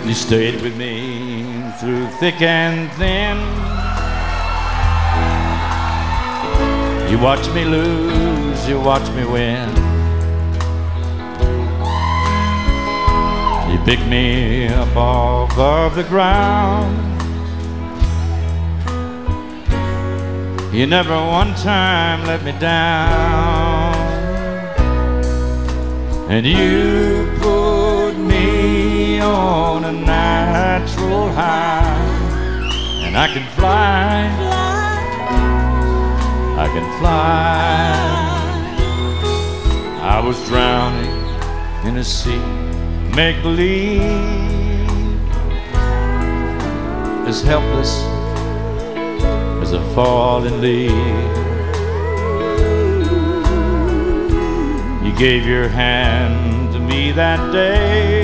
You stayed with me through thick and thin. You watched me lose, you watched me win. You picked me up off of the ground. You never one time let me down. And you put me on a natural high. And I can fly, I can fly. I was drowning in a sea, make-believe, as helpless as a falling leaf. You gave your hand to me that day.